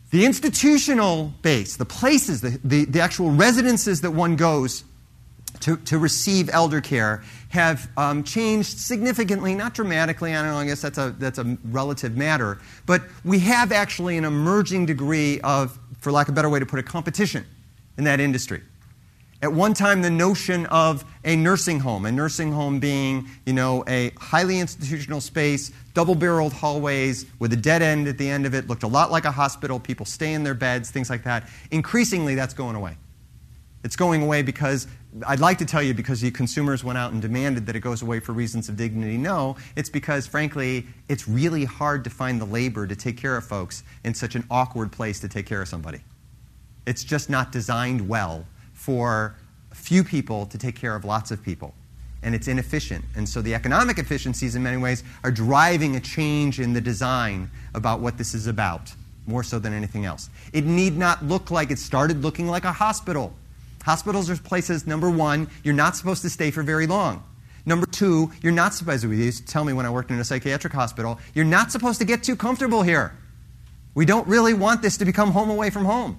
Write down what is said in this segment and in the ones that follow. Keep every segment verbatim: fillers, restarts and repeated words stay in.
The institutional base, the places, the, the, the actual residences that one goes to, to receive elder care have um, changed significantly, not dramatically. I don't know, I guess that's a, that's a relative matter. But we have actually an emerging degree of, for lack of a better way to put it, competition in that industry. At one time, the notion of a nursing home, a nursing home being, you know, a highly institutional space, double-barreled hallways with a dead end at the end of it, looked a lot like a hospital. People stay in their beds, things like that. Increasingly, that's going away. It's going away because, I'd like to tell you because the consumers went out and demanded that it goes away for reasons of dignity. No, it's because, frankly, it's really hard to find the labor to take care of folks in such an awkward place to take care of somebody. It's just not designed well for a few people to take care of lots of people. And it's inefficient. And so the economic efficiencies in many ways are driving a change in the design about what this is about, more so than anything else. It need not look like it started looking like a hospital. Hospitals are places, number one, you're not supposed to stay for very long. Number two, you're not supposed to, they used to tell me when I worked in a psychiatric hospital, you're not supposed to get too comfortable here. We don't really want this to become home away from home.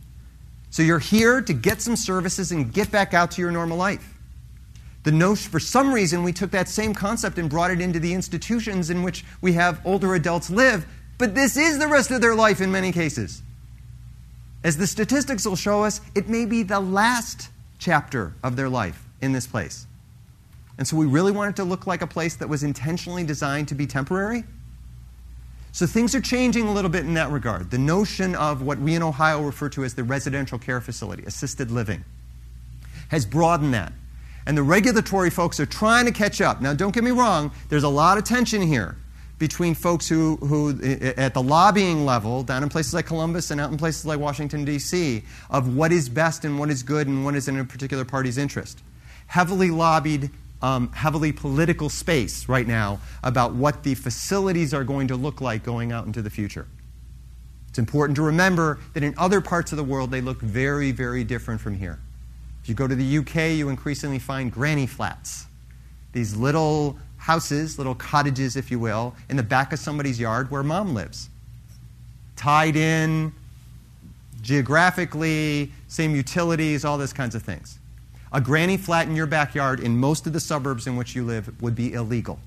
So you're here to get some services and get back out to your normal life. The notion, for some reason, we took that same concept and brought it into the institutions in which we have older adults live, but this is the rest of their life in many cases. As the statistics will show us, it may be the last chapter of their life in this place. And so we really want it to look like a place that was intentionally designed to be temporary. So things are changing a little bit in that regard. The notion of what we in Ohio refer to as the residential care facility, assisted living, has broadened that. And the regulatory folks are trying to catch up. Now, don't get me wrong, there's a lot of tension here between folks who, who at the lobbying level, down in places like Columbus and out in places like Washington, D C, of what is best and what is good and what is in a particular party's interest. Heavily lobbied, Um, heavily political space right now about what the facilities are going to look like going out into the future. It's important to remember that in other parts of the world, they look very, very different from here. If you go to the U K, you increasingly find granny flats. These little houses, little cottages, if you will, in the back of somebody's yard where mom lives. Tied in geographically, same utilities, all those kinds of things. A granny flat in your backyard in most of the suburbs in which you live would be illegal.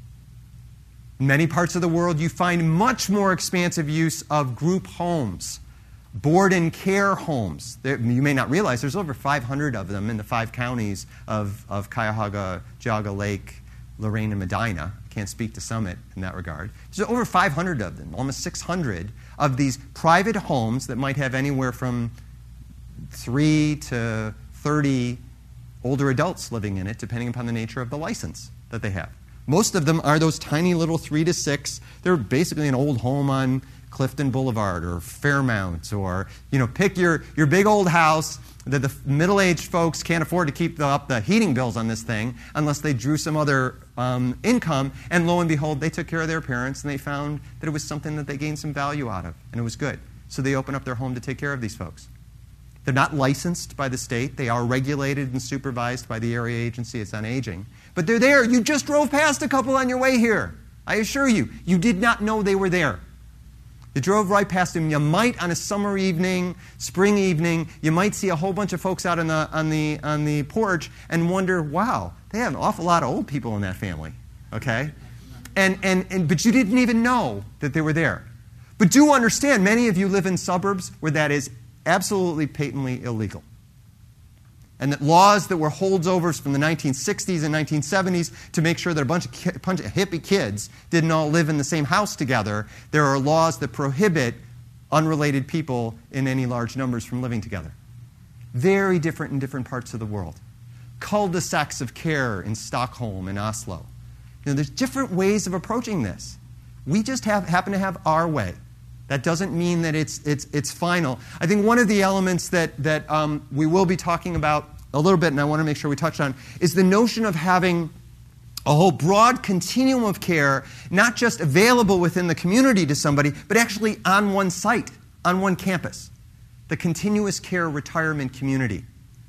In many parts of the world, you find much more expansive use of group homes, board and care homes. There, you may not realize there's over five hundred of them in the five counties of, of Cuyahoga, Geauga Lake, Lorain, and Medina. Can't speak to Summit in that regard. There's over five hundred of them, almost six hundred of these private homes that might have anywhere from three to thirty older adults living in it, depending upon the nature of the license that they have. Most of them are those tiny little three to six. They're basically an old home on Clifton Boulevard or Fairmount, or, you know, pick your, your big old house that the middle-aged folks can't afford to keep the, up the heating bills on this thing unless they drew some other um, income. And lo and behold, they took care of their parents and they found that it was something that they gained some value out of, and it was good. So they opened up their home to take care of these folks. They're not licensed by the state. They are regulated and supervised by the area agency. It's on aging. But they're there. You just drove past a couple on your way here. I assure you, you did not know they were there. You drove right past them. You might, on a summer evening, spring evening, you might see a whole bunch of folks out on the, on the, on the porch and wonder, wow, they have an awful lot of old people in that family. Okay? And, and, and, but you didn't even know that they were there. But do understand, many of you live in suburbs where that is absolutely patently illegal. And that laws that were holdsovers from the nineteen sixties and nineteen seventies to make sure that a bunch of, ki- bunch of hippie kids didn't all live in the same house together, there are laws that prohibit unrelated people in any large numbers from living together. Very different in different parts of the world. Cul-de-sacs of care in Stockholm and Oslo. You know, there's different ways of approaching this. We just have, happen to have our way. That doesn't mean that it's, it's, it's final. I think one of the elements that, that um, we will be talking about a little bit, and I want to make sure we touch on, is the notion of having a whole broad continuum of care, not just available within the community to somebody, but actually on one site, on one campus. The Continuous Care Retirement Community.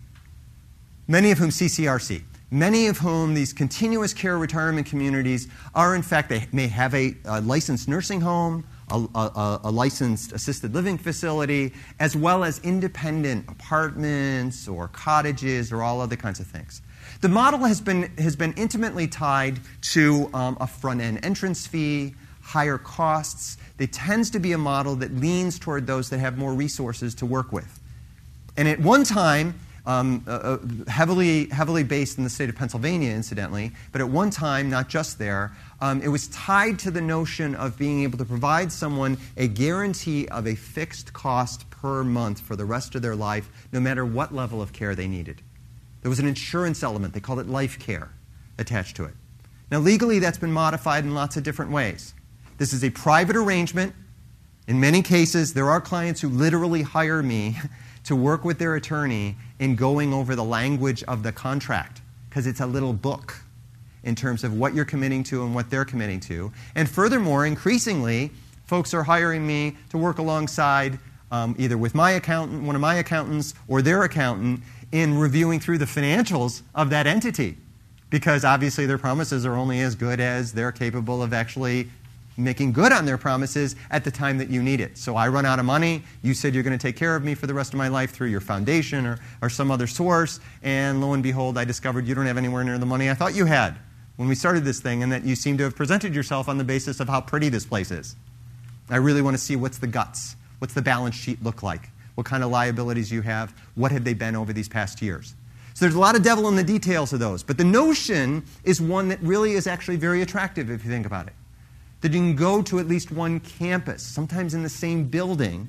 Many of whom C C R C. Many of whom these continuous care retirement communities are, in fact, they may have a, a licensed nursing home, a, a, a licensed assisted living facility, as well as independent apartments or cottages or all other kinds of things. The model has been, has been intimately tied to um, a front-end entrance fee, higher costs. It tends to be a model that leans toward those that have more resources to work with. And at one time, um, uh, heavily, heavily based in the state of Pennsylvania, incidentally, but at one time, not just there, um, it was tied to the notion of being able to provide someone a guarantee of a fixed cost per month for the rest of their life, no matter what level of care they needed. There was an insurance element, they called it life care, attached to it. Now, legally, that's been modified in lots of different ways. This is a private arrangement. In many cases, there are clients who literally hire me to work with their attorney in going over the language of the contract, because it's a little book in terms of what you're committing to and what they're committing to. And furthermore, increasingly, folks are hiring me to work alongside um, either with my accountant, one of my accountants, or their accountant in reviewing through the financials of that entity, because obviously their promises are only as good as they're capable of actually making good on their promises at the time that you need it. So I run out of money. You said you're going to take care of me for the rest of my life through your foundation or, or some other source. And lo and behold, I discovered you don't have anywhere near the money I thought you had when we started this thing, and that you seem to have presented yourself on the basis of how pretty this place is. I really want to see what's the guts. What's the balance sheet look like? What kind of liabilities you have? What have they been over these past years? So there's a lot of devil in the details of those. But the notion is one that really is actually very attractive if you think about it. That you can go to at least one campus, sometimes in the same building.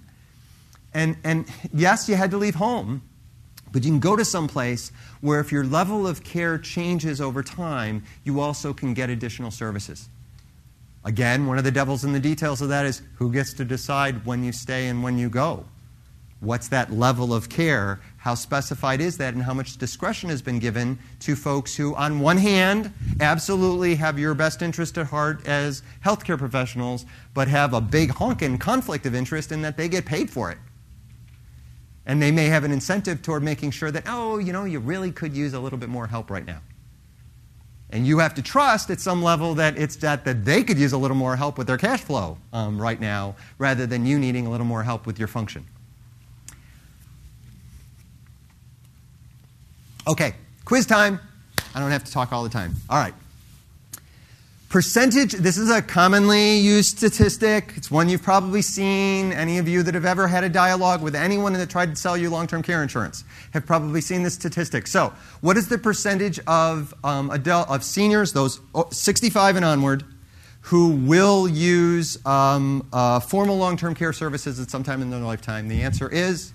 And, and yes, you had to leave home, but you can go to some place where if your level of care changes over time, you also can get additional services. Again, one of the devils in the details of that is who gets to decide when you stay and when you go? What's that level of care? How specified is that? And how much discretion has been given to folks who, on one hand, absolutely have your best interest at heart as healthcare professionals, but have a big honkin' conflict of interest in that they get paid for it. And they may have an incentive toward making sure that, oh, you know, you really could use a little bit more help right now. And you have to trust at some level that it's that, that they could use a little more help with their cash flow um, right now, rather than you needing a little more help with your function. Okay, quiz time. I don't have to talk all the time. All right. Percentage, this is a commonly used statistic. It's one you've probably seen. Any of you that have ever had a dialogue with anyone that tried to sell you long-term care insurance have probably seen this statistic. So, what is the percentage of um, adult, of seniors, those sixty-five and onward, who will use um, uh, formal long-term care services at some time in their lifetime? The answer is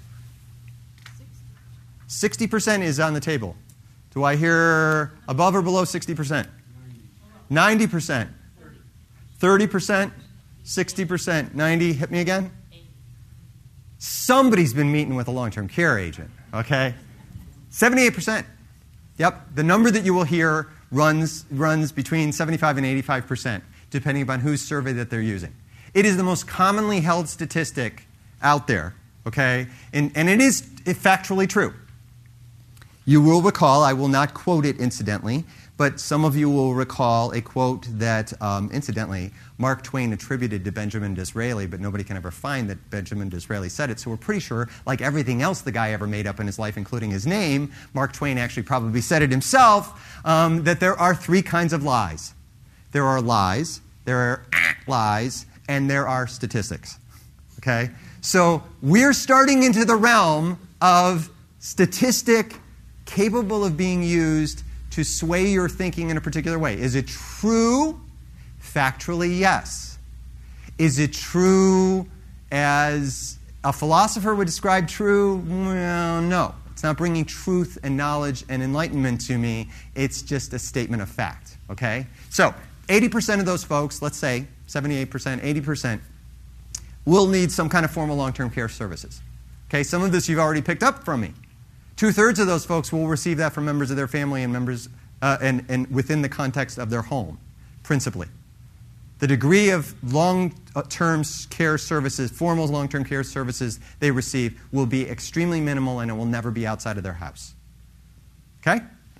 sixty percent is on the table. Do I hear above or below sixty percent? ninety percent. thirty percent? sixty percent? ninety? Hit me again? Somebody's been meeting with a long-term care agent, okay? seventy-eight percent. Yep. The number that you will hear runs, runs between seventy-five and eighty-five percent, depending upon whose survey that they're using. It is the most commonly held statistic out there, okay? And, and it is factually true. You will recall, I will not quote it incidentally, but some of you will recall a quote that, um, incidentally, Mark Twain attributed to Benjamin Disraeli, but nobody can ever find that Benjamin Disraeli said it, so we're pretty sure, like everything else the guy ever made up in his life, including his name, Mark Twain actually probably said it himself, um, that there are three kinds of lies. There are lies, there are lies, and there are statistics. Okay? So we're starting into the realm of statistic capable of being used to sway your thinking in a particular way. Is it true? Factually, yes. Is it true as a philosopher would describe true? Well, no. It's not bringing truth and knowledge and enlightenment to me. It's just a statement of fact, okay? So, eighty percent of those folks, let's say seventy-eight percent, eighty percent, will need some kind of formal long-term care services. Okay, some of this you've already picked up from me. Two-thirds of those folks will receive that from members of their family and members uh, and, and within the context of their home, principally. The degree of long-term care services, formal long-term care services they receive will be extremely minimal, and it will never be outside of their house. Okay?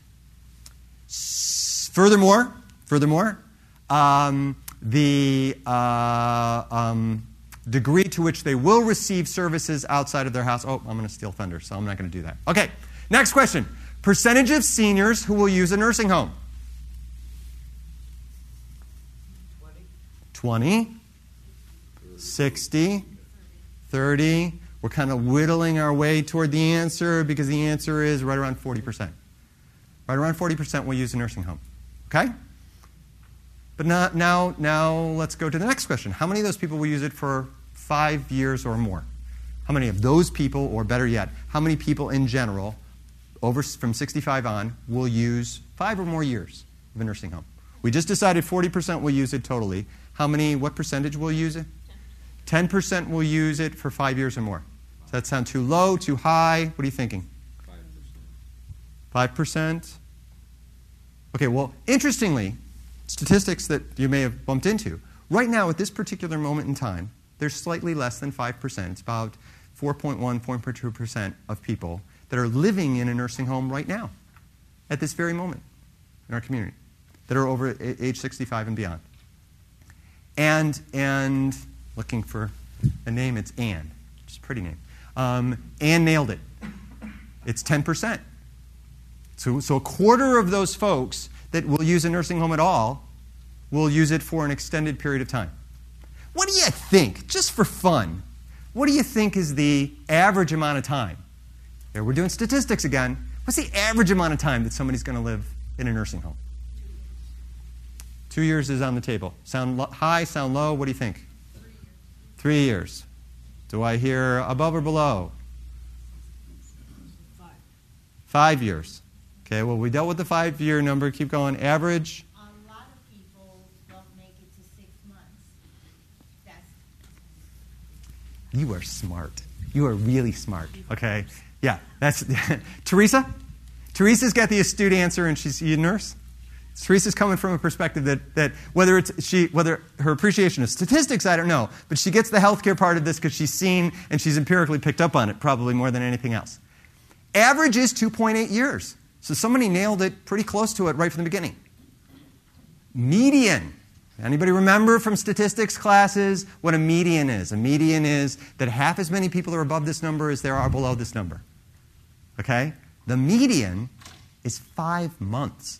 S- furthermore, furthermore, um, the uh, um, degree to which they will receive services outside of their house. Oh, I'm going to steal thunder, so I'm not going to do that. Okay, next question. Percentage of seniors who will use a nursing home. twenty, sixty, thirty. We're kind of whittling our way toward the answer because the answer is right around forty percent. Right around forty percent will use a nursing home. Okay? But now, now, now let's go to the next question. How many of those people will use it for five years or more? How many of those people, or better yet, how many people in general, over from sixty-five on, will use five or more years of a nursing home? We just decided forty percent will use it totally. How many, what percentage will use it? ten percent will use it for five years or more. Does that sound too low, too high? What are you thinking? five percent. Okay, well, interestingly, statistics that you may have bumped into, right now at this particular moment in time, there's slightly less than five percent. It's about four point one, four point two percent of people that are living in a nursing home right now, at this very moment in our community, that are over age sixty-five and beyond. And, and looking for a name, it's Anne. It's a pretty name. Um, Anne nailed it. It's ten percent. So, so a quarter of those folks that will use a nursing home at all will use it for an extended period of time. What do you think, just for fun, what do you think is the average amount of time? Here, we're doing statistics again. What's the average amount of time that somebody's going to live in a nursing home? Two years is on the table. Sound lo- high, sound low? What do you think? Three years. Three years. Do I hear above or below? Five. Five years. Okay, well, we dealt with the five-year number. Keep going. Average? A lot of people don't make it to six months. That's... You are smart. You are really smart. Okay? Yeah, that's... Teresa? Teresa's got the astute answer, and she's a nurse. Teresa's coming from a perspective that, that whether it's she, whether her appreciation of statistics, I don't know, but she gets the healthcare part of this because she's seen and she's empirically picked up on it probably more than anything else. Average is two point eight years. So somebody nailed it pretty close to it right from the beginning. Median. Anybody remember from statistics classes what a median is? A median is that half as many people are above this number as there are below this number. Okay? The median is five months.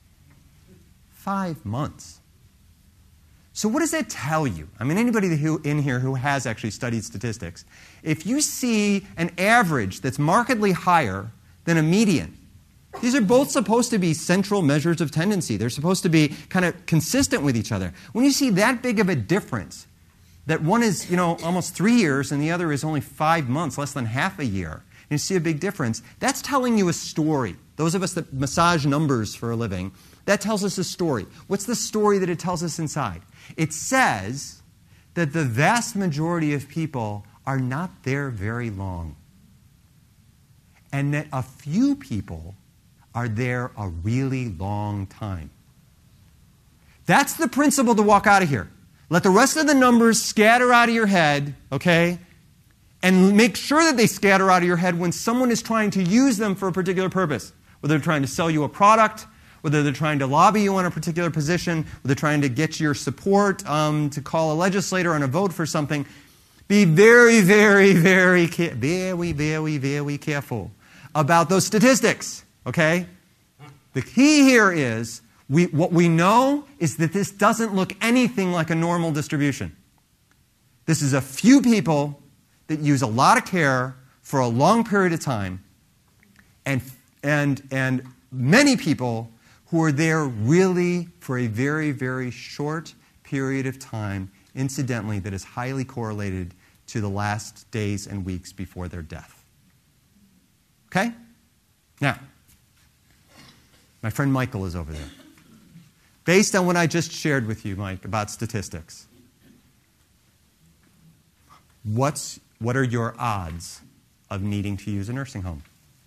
Five months. So what does that tell you? I mean, anybody who, in here who has actually studied statistics, if you see an average that's markedly higher than a median, these are both supposed to be central measures of tendency. They're supposed to be kind of consistent with each other. When you see that big of a difference, that one is, you know, almost three years and the other is only five months, less than half a year, and you see a big difference, that's telling you a story. Those of us that massage numbers for a living, that tells us a story. What's the story that it tells us inside? It says that the vast majority of people are not there very long, and that a few people are there a really long time. That's the principle to walk out of here. Let the rest of the numbers scatter out of your head, okay? And make sure that they scatter out of your head when someone is trying to use them for a particular purpose. Whether they're trying to sell you a product, whether they're trying to lobby you on a particular position, whether they're trying to get your support um, to call a legislator on a vote for something. Be very, very, very, very, very, very careful about those statistics. Okay? The key here is, we, what we know is that this doesn't look anything like a normal distribution. This is a few people that use a lot of care for a long period of time, and, and, and many people who are there really for a very, very short period of time, incidentally, that is highly correlated to the last days and weeks before their death. Okay? Now, my friend Michael is over there. Based on what I just shared with you, Mike, about statistics, what's, what are your odds of needing to use a nursing home?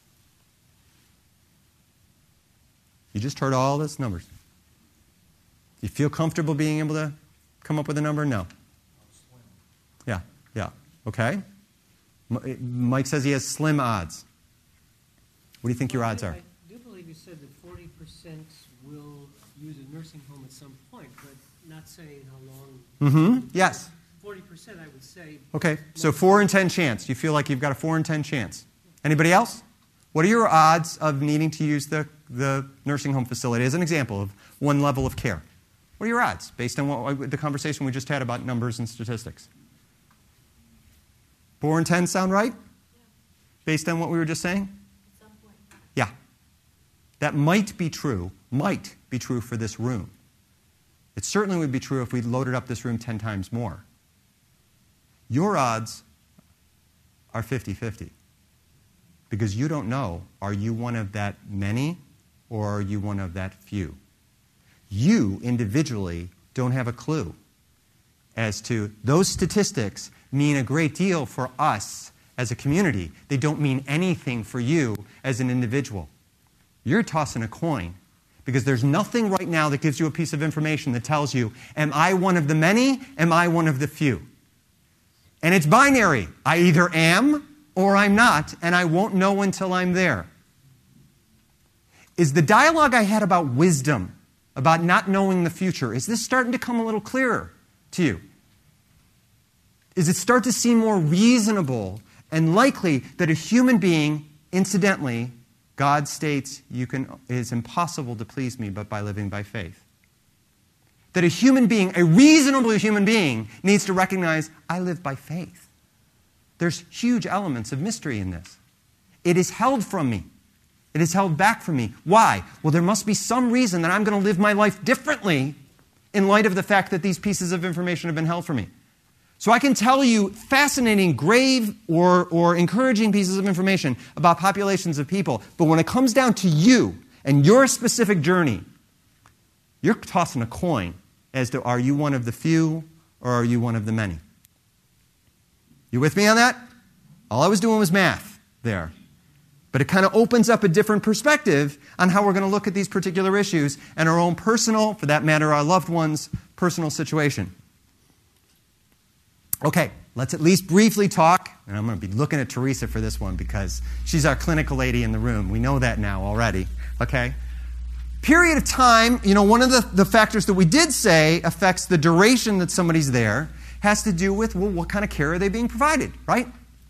You just heard all those numbers. Do you feel comfortable being able to come up with a number? No. Yeah, yeah. Okay. Mike says he has slim odds. What do you think your odds are? I do believe you said that forty percent will use a nursing home at some point, but not saying how long. Mm-hmm. Yes. forty percent, I would say. Okay, so four in ten chance. You feel like you've got a four in ten chance. Anybody else? What are your odds of needing to use the, the nursing home facility as an example of one level of care? What are your odds based on what, the conversation we just had about numbers and statistics? Four in ten sound right? Based on what we were just saying? At some point. Yeah. That might be true, might be true for this room. It certainly would be true if we loaded up this room ten times more. Your odds are fifty-fifty. Because you don't know, are you one of that many or are you one of that few? You individually don't have a clue as to those statistics mean a great deal for us as a community. They don't mean anything for you as an individual. You're tossing a coin because there's nothing right now that gives you a piece of information that tells you, am I one of the many? Am I one of the few? And it's binary. I either am or I'm not, and I won't know until I'm there. Is the dialogue I had about wisdom, about not knowing the future, is this starting to come a little clearer to you? Is it start to seem more reasonable and likely that a human being, incidentally, God states, you can, it is impossible to please me but by living by faith. That a human being, a reasonable human being, needs to recognize, I live by faith. There's huge elements of mystery in this. It is held from me. It is held back from me. Why? Well, there must be some reason that I'm going to live my life differently in light of the fact that these pieces of information have been held from me. So I can tell you fascinating, grave, or, or encouraging pieces of information about populations of people, but when it comes down to you and your specific journey, you're tossing a coin as to are you one of the few or are you one of the many? You with me on that? All I was doing was math there. But it kind of opens up a different perspective on how we're going to look at these particular issues and our own personal, for that matter, our loved ones' personal situation. Okay, let's at least briefly talk, and I'm going to be looking at Teresa for this one because she's our clinical lady in the room. We know that now already, okay? Period of time, you know, one of the, the factors that we did say affects the duration that somebody's there has to do with, well, what kind of care are they being provided, right?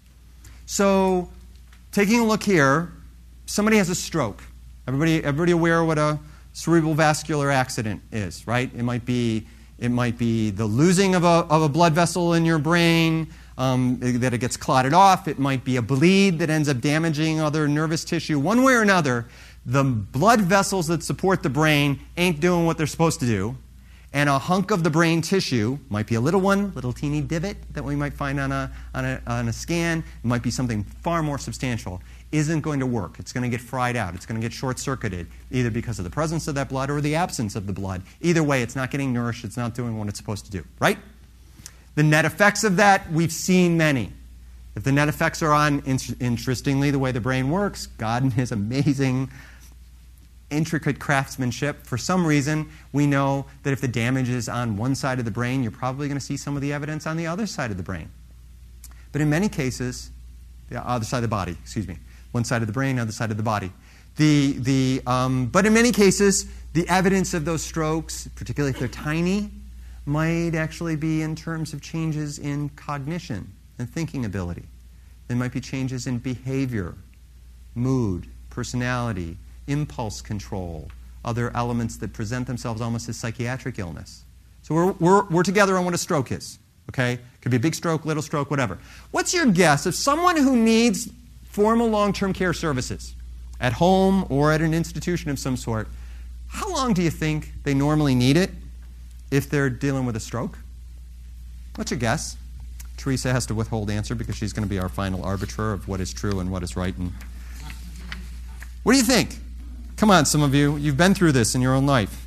So, taking a look here, somebody has a stroke. Everybody, everybody aware what a cerebral vascular accident is, right? It might be, it might be the losing of a, of a blood vessel in your brain, um, that it gets clotted off. It might be a bleed that ends up damaging other nervous tissue. One way or another, the blood vessels that support the brain ain't doing what they're supposed to do. And a hunk of the brain tissue, might be a little one, little teeny divot that we might find on a, on a, on a scan, it might be something far more substantial, isn't going to work. It's going to get fried out. It's going to get short-circuited, either because of the presence of that blood or the absence of the blood. Either way, it's not getting nourished. It's not doing what it's supposed to do, right? The net effects of that, we've seen many. If the net effects are on, interestingly, the way the brain works, God in His amazing intricate craftsmanship, for some reason, we know that if the damage is on one side of the brain, you're probably going to see some of the evidence on the other side of the brain. But in many cases, the other side of the body, excuse me, one side of the brain, other side of the body. The, the, um, but in many cases, the evidence of those strokes, particularly if they're tiny, might actually be in terms of changes in cognition and thinking ability. There might be changes in behavior, mood, personality, impulse control, other elements that present themselves almost as psychiatric illness. So we're, we're, we're together on what a stroke is, okay? Could be a big stroke, little stroke, whatever. What's your guess of someone who needs formal long-term care services at home or at an institution of some sort? How long do you think they normally need it if they're dealing with a stroke? What's your guess? Teresa has to withhold answer because she's going to be our final arbiter of what is true and what is right. And what do you think? Come on, some of you. You've been through this in your own life.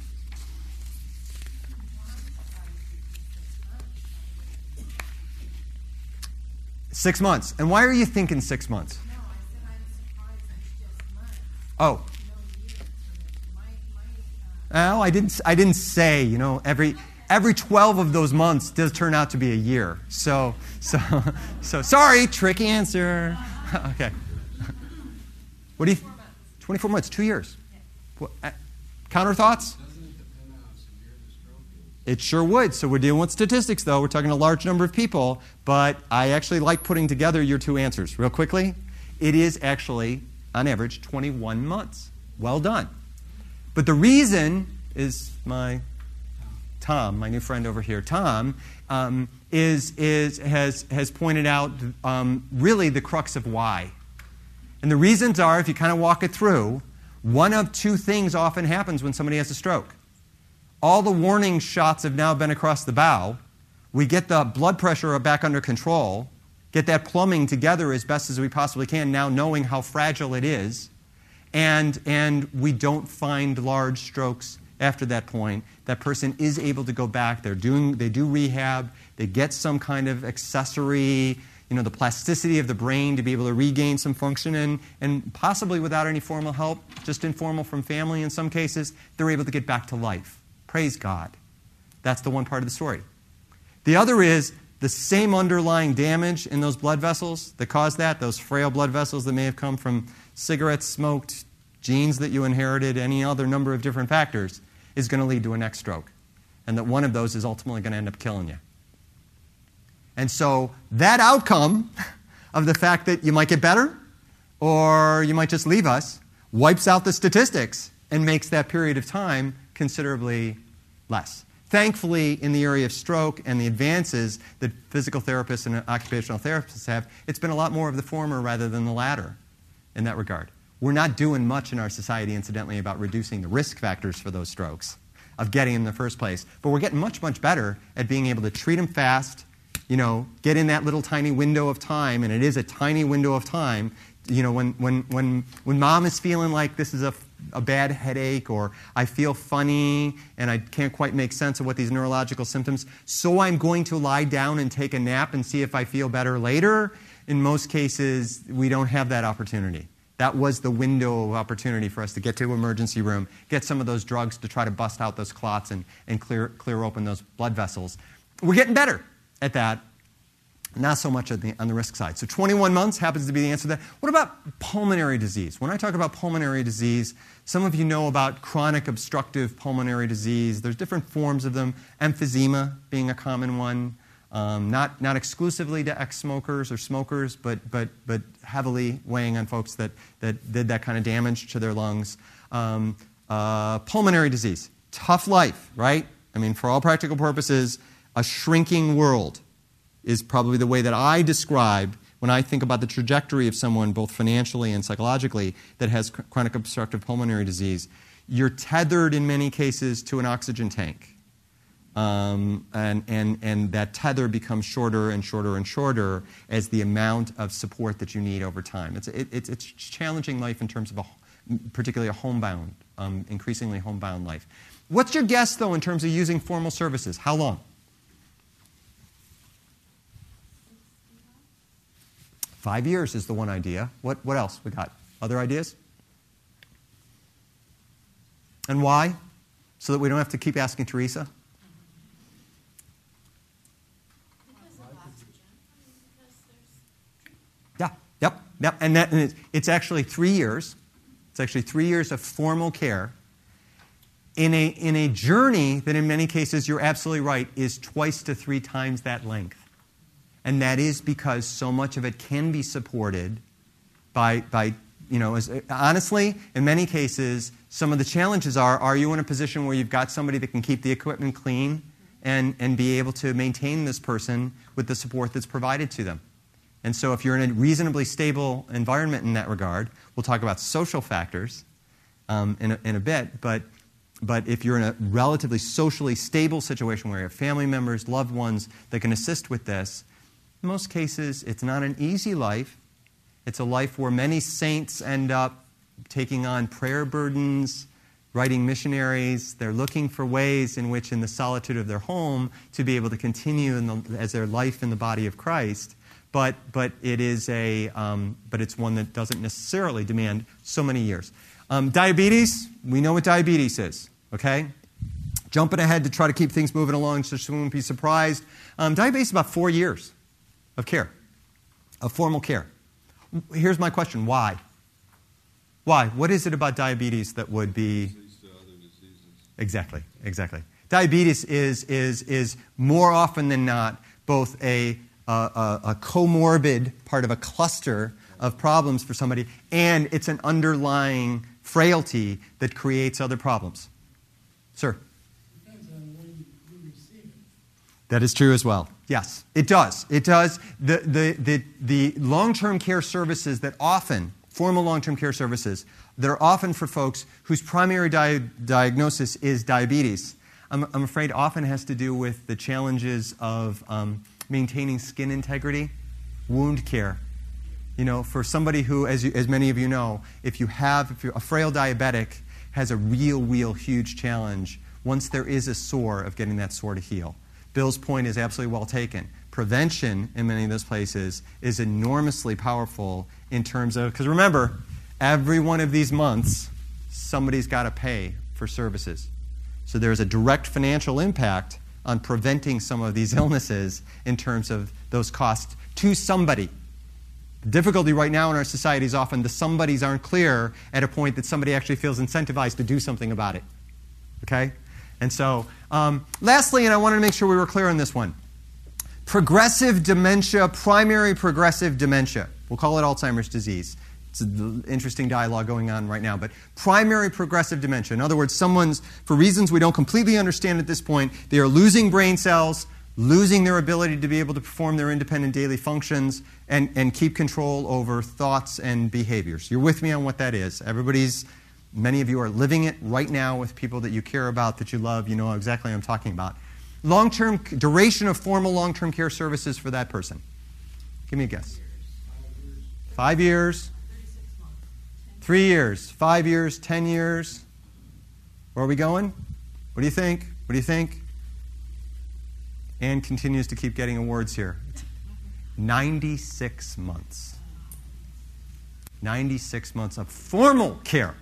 Six months. And why are you thinking six months? No, I said I'm surprised it's just months. Oh. No years. My, my, uh, Well, I didn't. I didn't say. You know, every every twelve of those months does turn out to be a year. So, so, so. Sorry, tricky answer. Okay. What do you? Twenty-four months, two years. What, uh, counter thoughts? Doesn't it depend on how severe the stroke is? It sure would. So we're dealing with statistics, though. We're talking a large number of people. But I actually like putting together your two answers. Real quickly, it is actually, on average, twenty-one months. Well done. But the reason is my Tom, my new friend over here, Tom, um, is, is, has, has pointed out um, really the crux of why. And the reasons are, if you kind of walk it through, one of two things often happens when somebody has a stroke. All the warning shots have now been across the bow. We get the blood pressure back under control, get that plumbing together as best as we possibly can, now knowing how fragile it is, and, and we don't find large strokes after that point. That person is able to go back. They're doing, they do rehab. They get some kind of accessory, you know, the plasticity of the brain to be able to regain some function, and, and possibly without any formal help, just informal from family in some cases, they're able to get back to life. Praise God. That's the one part of the story. The other is the same underlying damage in those blood vessels that caused that, those frail blood vessels that may have come from cigarettes smoked, genes that you inherited, any other number of different factors, is going to lead to a neck stroke. And that one of those is ultimately going to end up killing you. And so that outcome of the fact that you might get better or you might just leave us wipes out the statistics and makes that period of time considerably less. Thankfully, in the area of stroke and the advances that physical therapists and occupational therapists have, it's been a lot more of the former rather than the latter in that regard. We're not doing much in our society, incidentally, about reducing the risk factors for those strokes, of getting them in the first place. But we're getting much, much better at being able to treat them fast, you know, get in that little tiny window of time, and it is a tiny window of time. You know, when, when, when, when mom is feeling like this is a, a bad headache, or I feel funny and I can't quite make sense of what these neurological symptoms, so I'm going to lie down and take a nap and see if I feel better later. In most cases, we don't have that opportunity. That was the window of opportunity for us to get to emergency room, get some of those drugs to try to bust out those clots and, and clear, clear open those blood vessels. We're getting better at that, not so much at the, on the risk side. So twenty-one months happens to be the answer to that. What about pulmonary disease? When I talk about pulmonary disease, some of you know about chronic obstructive pulmonary disease. There's different forms of them, emphysema being a common one. Um, not, not exclusively to ex-smokers or smokers, but, but, but heavily weighing on folks that, that did that kind of damage to their lungs. Um, uh, pulmonary disease, tough life, right? I mean, for all practical purposes, a shrinking world is probably the way that I describe when I think about the trajectory of someone, both financially and psychologically, that has chronic obstructive pulmonary disease. You're tethered in many cases to an oxygen tank. Um, and, and, and that tether becomes shorter and shorter and shorter as the amount of support that you need over time. It's, it, it's, it's challenging life in terms of a, particularly a homebound, um, increasingly homebound life. What's your guess, though, in terms of using formal services? How long? Five years is the one idea. What, what else we got? Other ideas? And why? So that we don't have to keep asking Teresa? Yeah, yep, yep. And, that, and it's, it's actually three years. It's actually three years of formal care in a, in a journey that in many cases, you're absolutely right, is twice to three times that length. And that is because so much of it can be supported by, by you know, as, honestly, in many cases, some of the challenges are, are you in a position where you've got somebody that can keep the equipment clean and, and be able to maintain this person with the support that's provided to them? And so if you're in a reasonably stable environment in that regard, we'll talk about social factors um, in, a, in a bit, but, but if you're in a relatively socially stable situation where you have family members, loved ones that can assist with this, in most cases it's not an easy life. It's a life where many saints end up taking on prayer burdens, writing missionaries. They're looking for ways in which in the solitude of their home to be able to continue in the, as their life in the body of Christ. But, but, it is a, um, but it's one that doesn't necessarily demand so many years. Um, diabetes, we know what diabetes is, okay? Jumping ahead to try to keep things moving along so you won't be surprised. Um, diabetes is about four years of care, of formal care. Here's my question, why? Why? What is it about diabetes that would be... To other diseases. Exactly, exactly. Diabetes is, is, is more often than not both a, a, a, a comorbid part of a cluster of problems for somebody, and it's an underlying frailty that creates other problems. Sir? Depends on when you receive it. That is true as well. Yes, it does. It does. The, the, the, the long-term care services that often, formal long-term care services, that are often for folks whose primary di- diagnosis is diabetes, I'm, I'm afraid often has to do with the challenges of um, maintaining skin integrity, wound care. You know, for somebody who, as, you, as many of you know, if you have, if you're a frail diabetic, has a real, real huge challenge once there is a sore of getting that sore to heal. Bill's point is absolutely well taken. Prevention in many of those places is enormously powerful in terms of, because remember, every one of these months, somebody's got to pay for services. So there's a direct financial impact on preventing some of these illnesses in terms of those costs to somebody. The difficulty right now in our society is often the somebodies aren't clear at a point that somebody actually feels incentivized to do something about it. Okay? And so, um, lastly, and I wanted to make sure we were clear on this one, progressive dementia, primary progressive dementia. We'll call it Alzheimer's disease. It's an interesting dialogue going on right now. But primary progressive dementia, in other words, someone's, for reasons we don't completely understand at this point, they are losing brain cells, losing their ability to be able to perform their independent daily functions and, and keep control over thoughts and behaviors. You're with me on what that is. Everybody's, many of you are living it right now with people that you care about, that you love. You know exactly what I'm talking about. Long-term, duration of formal long-term care services for that person. Give me a guess. Five years. Three years, five years, ten years. Where are we going? What do you think? What do you think? Anne continues to keep getting awards here. ninety-six months. ninety-six months of formal care.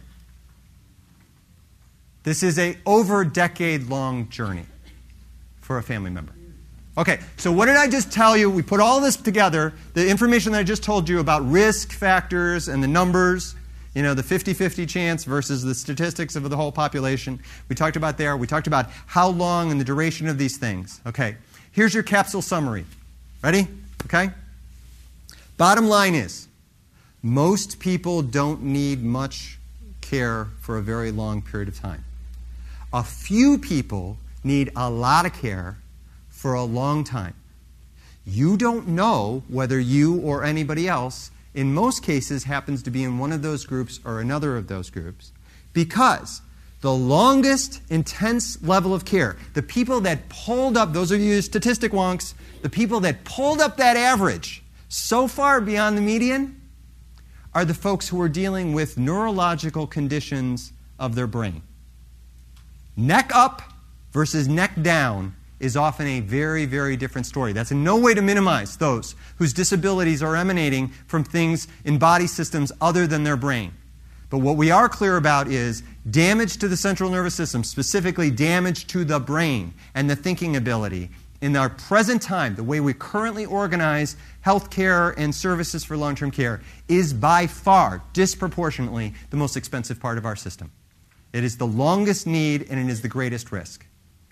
This is a over decade-long journey for a family member. Okay, so what did I just tell you? We put all this together, the information that I just told you about risk factors and the numbers. You know, the fifty-fifty chance versus the statistics of the whole population. We talked about there. We talked about how long and the duration of these things. Okay, here's your capsule summary. Ready? Okay? Bottom line is, most people don't need much care for a very long period of time. A few people need a lot of care for a long time. You don't know whether you or anybody else in most cases happens to be in one of those groups or another of those groups, because the longest intense level of care, the people that pulled up, those of you statistic wonks, the people that pulled up that average so far beyond the median are the folks who are dealing with neurological conditions of their brain. Neck up versus neck down is often a very, very different story. That's in no way to minimize those whose disabilities are emanating from things in body systems other than their brain. But what we are clear about is damage to the central nervous system, specifically damage to the brain and the thinking ability. In our present time, the way we currently organize healthcare and services for long-term care is by far, disproportionately, the most expensive part of our system. It is the longest need and it is the greatest risk.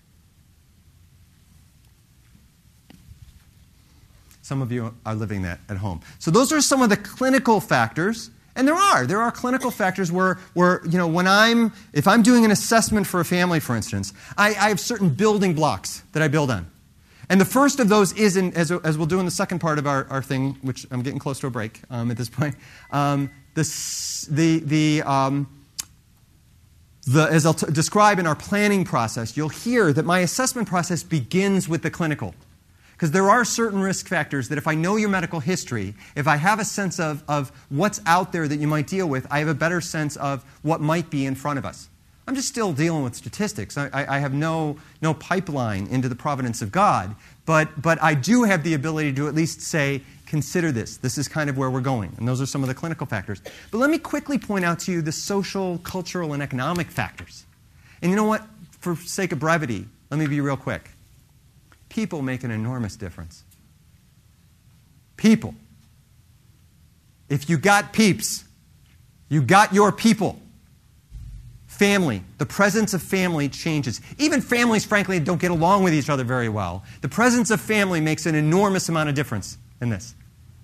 Some of you are living that at home. So those are some of the clinical factors, and there are. There are clinical factors where, where you know, when I'm, if I'm doing an assessment for a family, for instance, I, I have certain building blocks that I build on. And the first of those is, in, as, as we'll do in the second part of our, our thing, which I'm getting close to a break um, at this point, um, the, the, the, um, the, as I'll t- describe in our planning process, you'll hear that my assessment process begins with the clinical. Because there are certain risk factors that if I know your medical history, if I have a sense of, of what's out there that you might deal with, I have a better sense of what might be in front of us. I'm just still dealing with statistics. I, I have no, no pipeline into the providence of God, but, but I do have the ability to at least say, consider this. This is kind of where we're going. And those are some of the clinical factors. But let me quickly point out to you the social, cultural, and economic factors. And you know what? For sake of brevity, let me be real quick. People make an enormous difference. People. If you got peeps, you got your people. family, the presence of family changes. Even families, frankly, don't get along with each other very well. The presence of family makes an enormous amount of difference in this.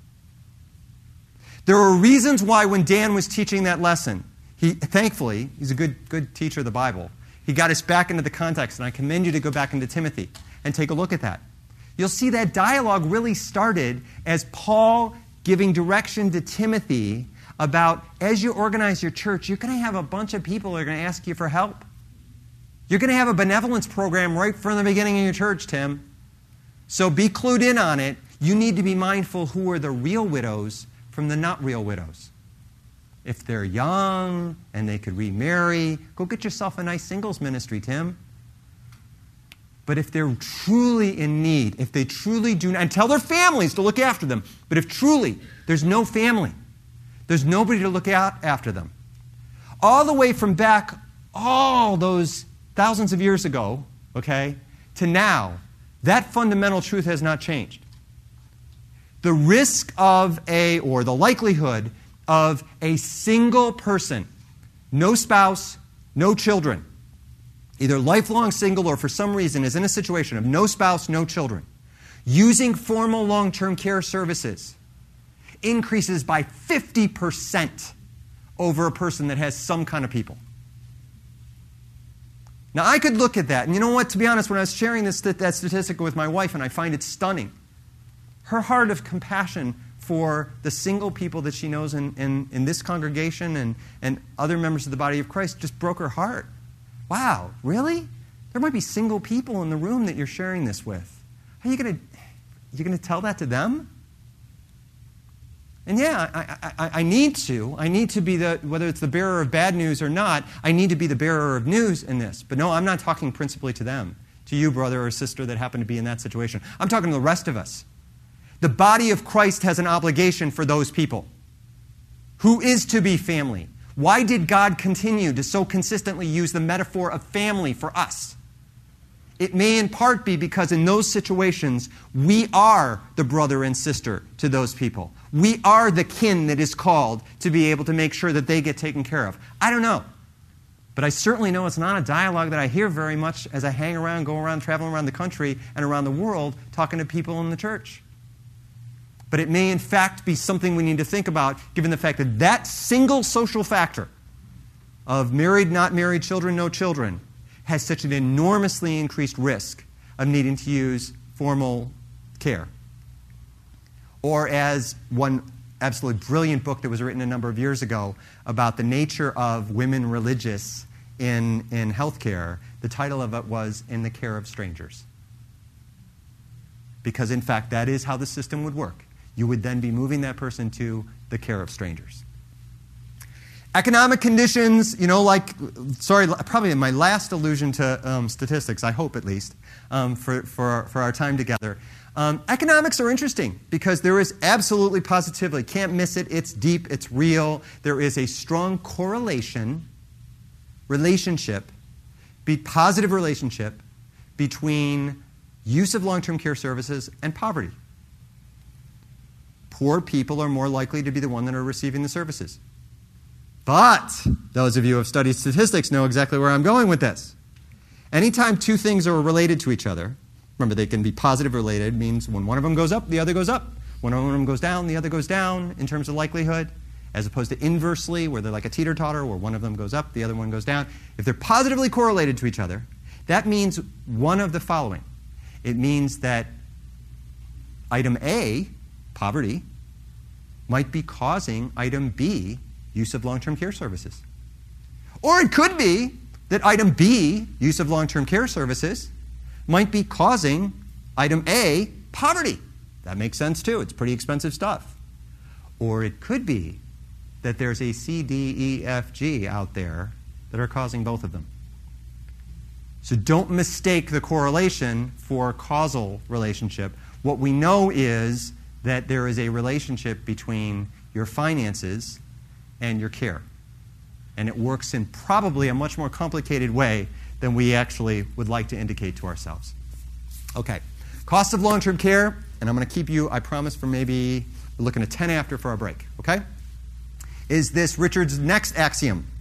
There are reasons why when Dan was teaching that lesson, he, thankfully, he's a good, good teacher of the Bible, he got us back into the context, and I commend you to go back into Timothy and take a look at that. You'll see that dialogue really started as Paul giving direction to Timothy about, as you organize your church, you're going to have a bunch of people who are going to ask you for help. You're going to have a benevolence program right from the beginning of your church, Tim. So be clued in on it. You need to be mindful who are the real widows from the not real widows. If they're young and they could remarry, go get yourself a nice singles ministry, Tim. But if they're truly in need, if they truly do not, and tell their families to look after them, but if truly there's no family, there's nobody to look out after them. All the way from back all those thousands of years ago, okay, to now, that fundamental truth has not changed. The risk of a, or the likelihood of a single person, no spouse, no children, either lifelong single or for some reason is in a situation of no spouse, no children, using formal long-term care services increases by fifty percent over a person that has some kind of people. Now, I could look at that, and you know what? To be honest, when I was sharing this, that statistic with my wife, and I find it stunning, her heart of compassion for the single people that she knows in, in, in this congregation and, and other members of the body of Christ just broke her heart. Wow, really? There might be single people in the room that you're sharing this with. Are you going to you going to tell that to them? And yeah, I, I, I need to. I need to be the, whether it's the bearer of bad news or not, I need to be the bearer of news in this. But no, I'm not talking principally to them, to you, brother or sister, that happen to be in that situation. I'm talking to the rest of us. The body of Christ has an obligation for those people. Who is to be family? Why did God continue to so consistently use the metaphor of family for us? It may in part be because in those situations, we are the brother and sister to those people. We are the kin that is called to be able to make sure that they get taken care of. I don't know. But I certainly know it's not a dialogue that I hear very much as I hang around, go around, travel around the country and around the world talking to people in the church. But it may in fact be something we need to think about, given the fact that that single social factor of married, not married, children, no children, has such an enormously increased risk of needing to use formal care. Or as one absolutely brilliant book that was written a number of years ago about the nature of women religious in, in healthcare, the title of it was In the Care of Strangers. Because in fact, that is how the system would work. You would then be moving that person to the care of strangers. Economic conditions, you know, like, sorry, probably my last allusion to um, statistics, I hope at least, um, for, for, our, for our time together. Um, economics are interesting because there is absolutely positively, can't miss it, it's deep, it's real. There is a strong correlation, relationship, be positive relationship between use of long-term care services and poverty. Poor people are more likely to be the one that are receiving the services. But those of you who have studied statistics know exactly where I'm going with this. Anytime two things are related to each other, remember they can be positive related, means when one of them goes up, the other goes up. When one of them goes down, the other goes down in terms of likelihood, as opposed to inversely, where they're like a teeter-totter, where one of them goes up, the other one goes down. If they're positively correlated to each other, that means one of the following. It means that item A, poverty, might be causing item B, use of long-term care services. Or it could be that item B, use of long-term care services, might be causing item A, poverty. That makes sense too. It's pretty expensive stuff. Or it could be that there's a C, D, E, F, G out there that are causing both of them. So don't mistake the correlation for a causal relationship. What we know is that there is a relationship between your finances and your care. And it works in probably a much more complicated way than we actually would like to indicate to ourselves. Okay, cost of long-term care, and I'm going to keep you, I promise, for maybe, we're looking at ten after for our break, okay? Is this Richard's next axiom,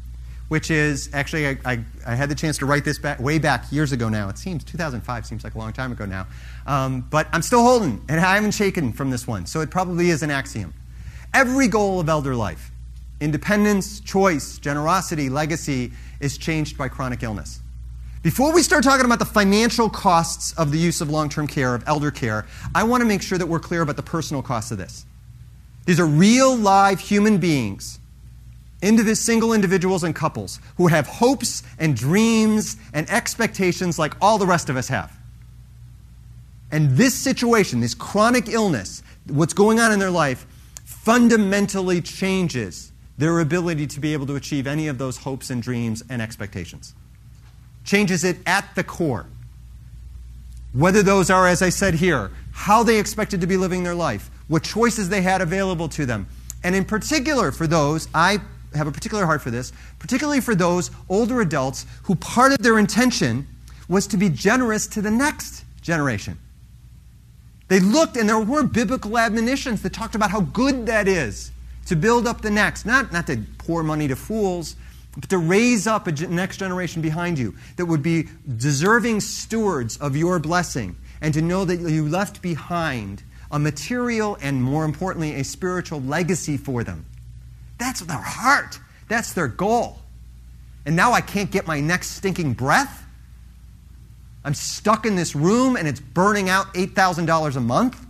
which is actually, I, I, I had the chance to write this back, way back years ago now. It seems, two thousand five seems like a long time ago now. Um, but I'm still holding, and I haven't shaken from this one. So it probably is an axiom. Every goal of elder life, independence, choice, generosity, legacy, is changed by chronic illness. Before we start talking about the financial costs of the use of long-term care, of elder care, I want to make sure that we're clear about the personal costs of this. These are real, live human beings, indiv- single individuals and couples, who have hopes and dreams and expectations like all the rest of us have. And this situation, this chronic illness, what's going on in their life, fundamentally changes their ability to be able to achieve any of those hopes and dreams and expectations. Changes it at the core. Whether those are, as I said here, how they expected to be living their life, what choices they had available to them. And in particular for those, I have a particular heart for this, particularly for those older adults who part of their intention was to be generous to the next generation. They looked, and there were biblical admonitions that talked about how good that is to build up the next. Not, not to pour money to fools, but to raise up a next generation behind you that would be deserving stewards of your blessing, and to know that you left behind a material and, more importantly, a spiritual legacy for them. That's their heart. That's their goal. And now I can't get my next stinking breath? I'm stuck in this room and it's burning out eight thousand dollars a month?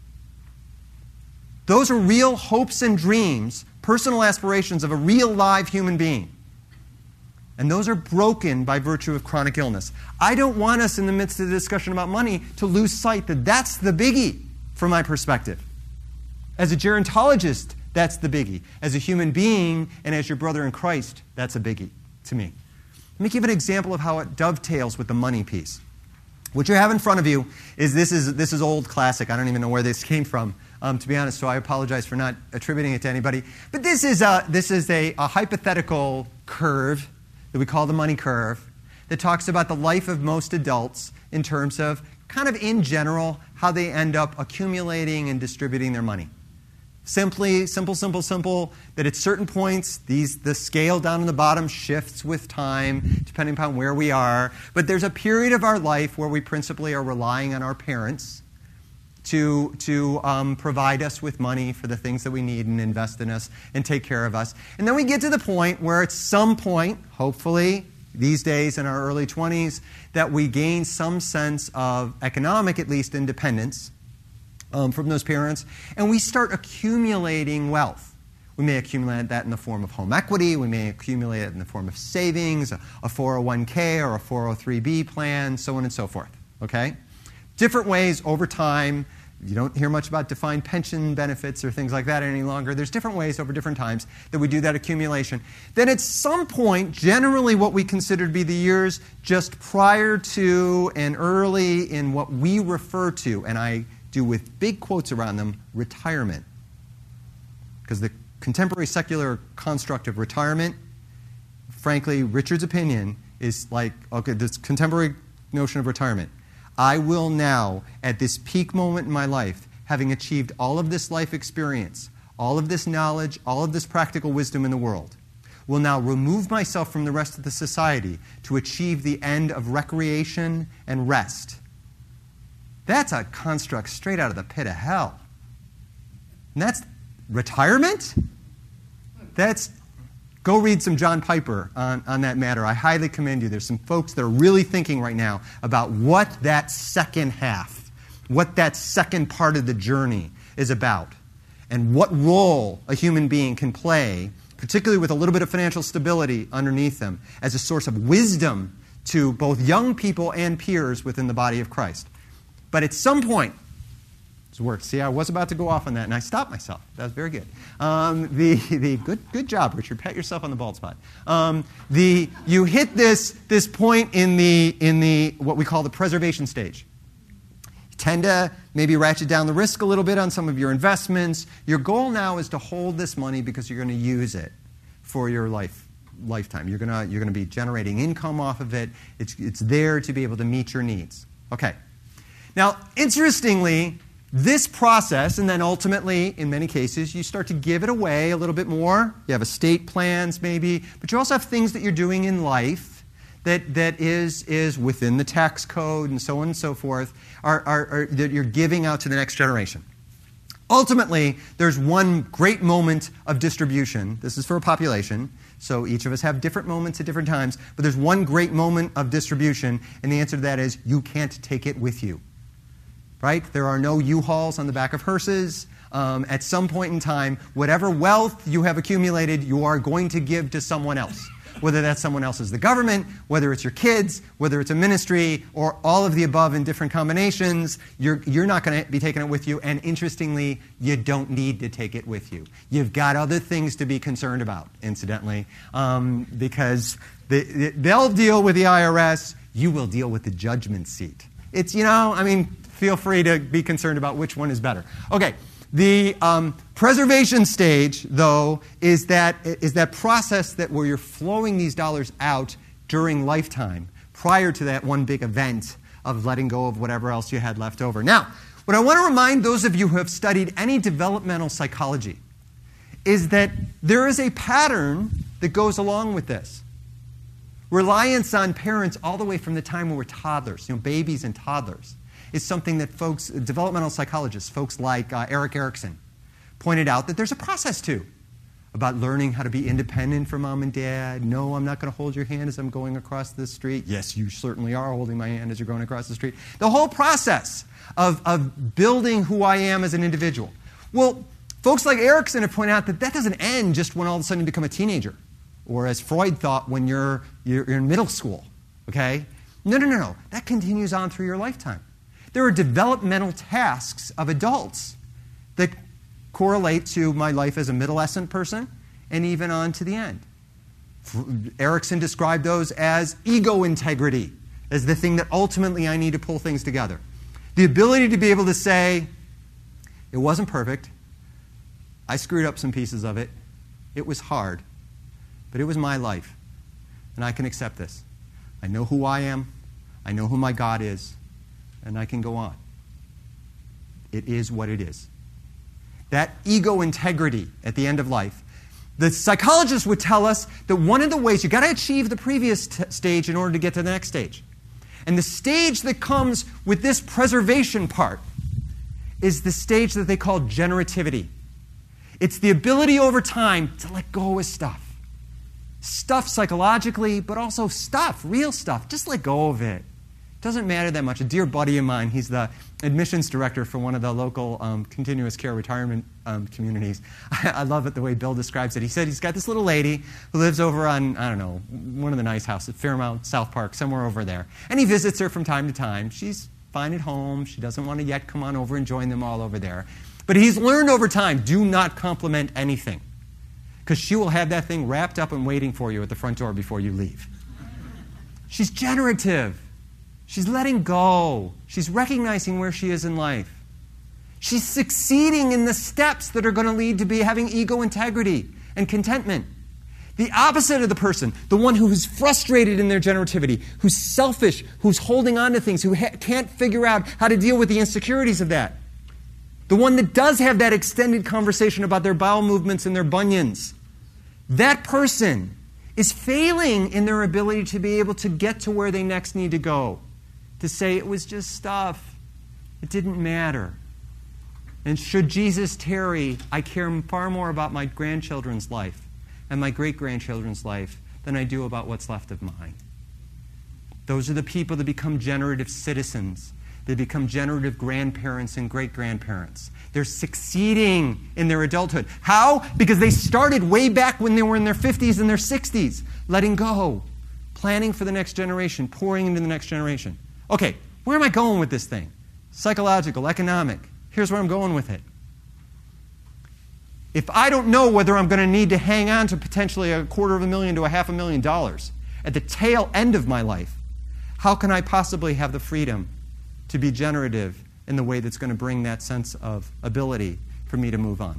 Those are real hopes and dreams, personal aspirations of a real live human being. And those are broken by virtue of chronic illness. I don't want us in the midst of the discussion about money to lose sight that that's the biggie from my perspective. As a gerontologist, that's the biggie. As a human being and as your brother in Christ, that's a biggie to me. Let me give an example of how it dovetails with the money piece. What you have in front of you is this is this is old classic. I don't even know where this came from, um, to be honest, so I apologize for not attributing it to anybody. But this is a, this is a, a hypothetical curve that we call the money curve that talks about the life of most adults in terms of, kind of in general, how they end up accumulating and distributing their money. Simply, simple, simple, simple, that at certain points, these, the scale down on the bottom shifts with time, depending upon where we are. But there's a period of our life where we principally are relying on our parents to, to um, provide us with money for the things that we need and invest in us and take care of us. And then we get to the point where at some point, hopefully, these days in our early twenties, that we gain some sense of economic, at least, independence Um, from those parents, and we start accumulating wealth. We may accumulate that in the form of home equity. We may accumulate it in the form of savings, a, a four oh one k or a four oh three b plan, so on and so forth. Okay? Different ways over time. You don't hear much about defined pension benefits or things like that any longer. There's different ways over different times that we do that accumulation. Then at some point, generally what we consider to be the years just prior to and early in what we refer to, and I do with big quotes around them, retirement. Because the contemporary secular construct of retirement, frankly, Richard's opinion is like, okay, this contemporary notion of retirement. I will now, at this peak moment in my life, having achieved all of this life experience, all of this knowledge, all of this practical wisdom in the world, will now remove myself from the rest of the society to achieve the end of recreation and rest. That's a construct straight out of the pit of hell. And that's retirement? That's, go read some John Piper on, on that matter. I highly commend you. There's some folks that are really thinking right now about what that second half, what that second part of the journey is about, and what role a human being can play, particularly with a little bit of financial stability underneath them, as a source of wisdom to both young people and peers within the body of Christ. But at some point, it's worked. See, I was about to go off on that, and I stopped myself. That was very good. Um, the the good good job, Richard. Pat yourself on the bald spot. Um, the you hit this this point in the in the what we call the preservation stage. You tend to maybe ratchet down the risk a little bit on some of your investments. Your goal now is to hold this money because you're going to use it for your life lifetime. You're gonna you're gonna be generating income off of it. It's it's there to be able to meet your needs. Okay. Now, interestingly, This process, and then ultimately, in many cases, you start to give it away a little bit more. You have estate plans, maybe, but you also have things that you're doing in life that, that is, is within the tax code and so on and so forth, are, are, are, that you're giving out to the next generation. Ultimately, there's one great moment of distribution. This is for a population, so each of us have different moments at different times, but there's one great moment of distribution, and the answer to that is you can't take it with you. Right? There are no U-Hauls on the back of hearses. Um, at some point in time, whatever wealth you have accumulated, you are going to give to someone else. Whether that someone else is the government, whether it's your kids, whether it's a ministry, or all of the above in different combinations, you're, you're not going to be taking it with you. And interestingly, you don't need to take it with you. You've got other things to be concerned about, incidentally, um, because the, they'll deal with the I R S. You will deal with the judgment seat. It's, you know, I mean, feel free to be concerned about which one is better. Okay. The um, preservation stage, though, is that, is that process that where you're flowing these dollars out during lifetime, prior to that one big event of letting go of whatever else you had left over. Now, what I want to remind those of you who have studied any developmental psychology is that there is a pattern that goes along with this. Reliance on parents all the way from the time when we're toddlers, you know, babies and toddlers, is something that folks, developmental psychologists, folks like uh, Erik Erikson, pointed out that there's a process to about learning how to be independent from mom and dad. No, I'm not going to hold your hand as I'm going across the street. Yes, you certainly are holding my hand as you're going across the street. The whole process of, of building who I am as an individual. Well, folks like Erikson have pointed out that that doesn't end just when all of a sudden you become a teenager, or as Freud thought, when you're, you're, you're in middle school. Okay? No, no, no, no. That continues on through your lifetime. There are developmental tasks of adults that correlate to my life as a middle-escent person and even on to the end. Erikson described those as ego integrity, as the thing that ultimately I need to pull things together. The ability to be able to say, it wasn't perfect, I screwed up some pieces of it, it was hard, but it was my life, and I can accept this. I know who I am, I know who my God is, and I can go on. It is what it is. That ego integrity at the end of life. The psychologists would tell us that one of the ways, you've got to achieve the previous t- stage in order to get to the next stage. And the stage that comes with this preservation part is the stage that they call generativity. It's the ability over time to let go of stuff. Stuff psychologically, but also stuff, real stuff. Just let go of it. Doesn't matter that much. A dear buddy of mine, he's the admissions director for one of the local um, continuous care retirement um, communities. I, I love it the way Bill describes it. He said he's got this little lady who lives over on, I don't know, one of the nice houses, Fairmount, South Park, somewhere over there. And he visits her from time to time. She's fine at home. She doesn't want to yet come on over and join them all over there. But he's learned over time, do not compliment anything, because she will have that thing wrapped up and waiting for you at the front door before you leave. She's generative. She's letting go. She's recognizing where she is in life. She's succeeding in the steps that are going to lead to be having ego integrity and contentment. The opposite of the person, the one who is frustrated in their generativity, who's selfish, who's holding on to things, who ha- can't figure out how to deal with the insecurities of that. The one that does have that extended conversation about their bowel movements and their bunions. That person is failing in their ability to be able to get to where they next need to go. To say it was just stuff. It didn't matter. And should Jesus tarry, I care far more about my grandchildren's life and my great-grandchildren's life than I do about what's left of mine. Those are the people that become generative citizens. They become generative grandparents and great-grandparents. They're succeeding in their adulthood. How? Because they started way back when they were in their fifties and their sixties, letting go, planning for the next generation, pouring into the next generation. Okay, where am I going with this thing? Psychological, economic. Here's where I'm going with it. If I don't know whether I'm going to need to hang on to potentially a quarter of a million to a half a million dollars at the tail end of my life, how can I possibly have the freedom to be generative in the way that's going to bring that sense of ability for me to move on?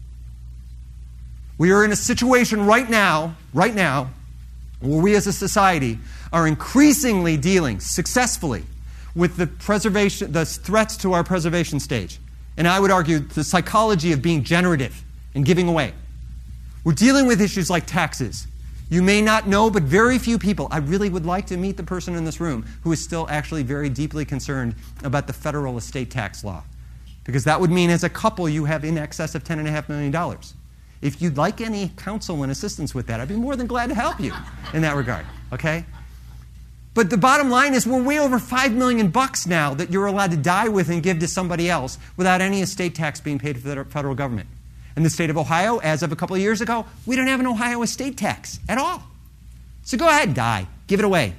We are in a situation right now, right now, where we as a society are increasingly dealing successfully with the preservation, the threats to our preservation stage. and I would argue the psychology of being generative and giving away. We're dealing with issues like taxes. You may not know, but very few people, I really would like to meet the person in this room who is still actually very deeply concerned about the federal estate tax law. Because that would mean as a couple you have in excess of ten point five million dollars. If you'd like any counsel and assistance with that, I'd be more than glad to help you in that regard, okay? But the bottom line is we're way over five million bucks now that you're allowed to die with and give to somebody else without any estate tax being paid to the federal government. In the state of Ohio, as of a couple of years ago, we don't have an Ohio estate tax at all. So go ahead and die. Give it away.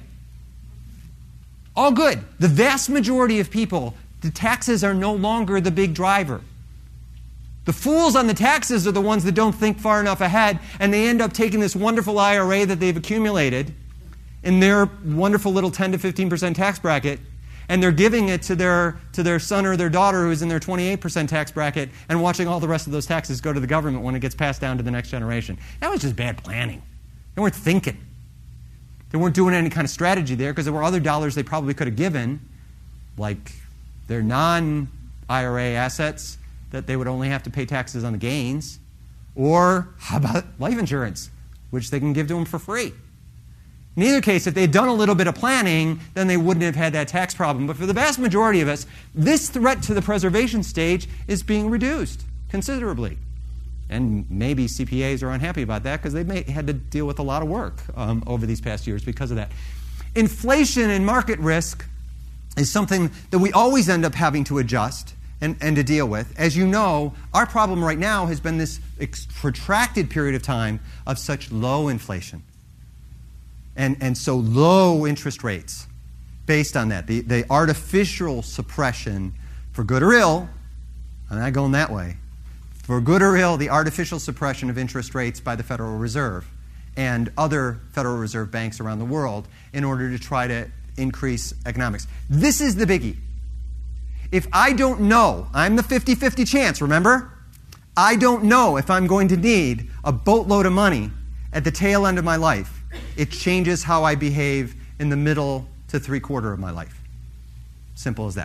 All good. The vast majority of people, the taxes are no longer the big driver. The fools on the taxes are the ones that don't think far enough ahead, and they end up taking this wonderful I R A that they've accumulated in their wonderful little ten to fifteen percent tax bracket, and they're giving it to their, to their son or their daughter who's in their twenty-eight percent tax bracket and watching all the rest of those taxes go to the government when it gets passed down to the next generation. That was just bad planning. They weren't thinking. They weren't doing any kind of strategy there because there were other dollars they probably could have given, like their non-I R A assets that they would only have to pay taxes on the gains, or how about life insurance, which they can give to them for free. In either case, if they'd done a little bit of planning, then they wouldn't have had that tax problem. But for the vast majority of us, this threat to the preservation stage is being reduced considerably. And maybe C P As are unhappy about that because they've had to deal with a lot of work um, over these past years because of that. Inflation and market risk is something that we always end up having to adjust and, and to deal with. As you know, our problem right now has been this ex- protracted period of time of such low inflation. And, and so low interest rates based on that. The, the artificial suppression, for good or ill, I'm not going that way, for good or ill, the artificial suppression of interest rates by the Federal Reserve and other Federal Reserve banks around the world in order to try to increase economics. This is the biggie. If I don't know, I'm the fifty-fifty chance, remember? I don't know if I'm going to need a boatload of money at the tail end of my life. It changes how I behave in the middle to three-quarter of my life. Simple as that.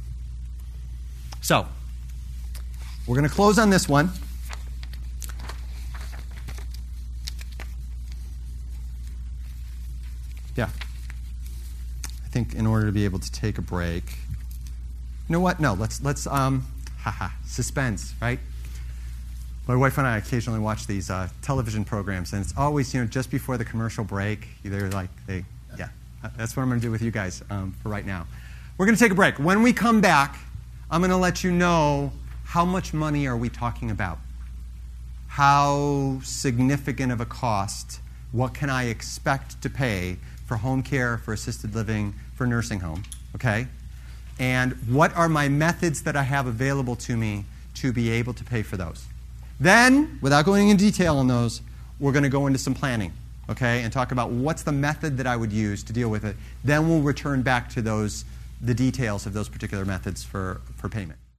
So, we're going to close on this one. Yeah. I think in order to be able to take a break, you know what? No, let's, let's um, haha, suspense, right? My wife and I occasionally watch these uh, television programs, and it's always, you know, just before the commercial break, they're like, they, yeah, that's what I'm going to do with you guys um, for right now. We're going to take a break. When we come back, I'm going to let you know how much money are we talking about? How significant of a cost? What can I expect to pay for home care, for assisted living, for nursing home? Okay? And what are my methods that I have available to me to be able to pay for those? Then, without going into detail on those, we're going to go into some planning, okay, and talk about what's the method that I would use to deal with it. Then we'll return back to those, the details of those particular methods for, for payment.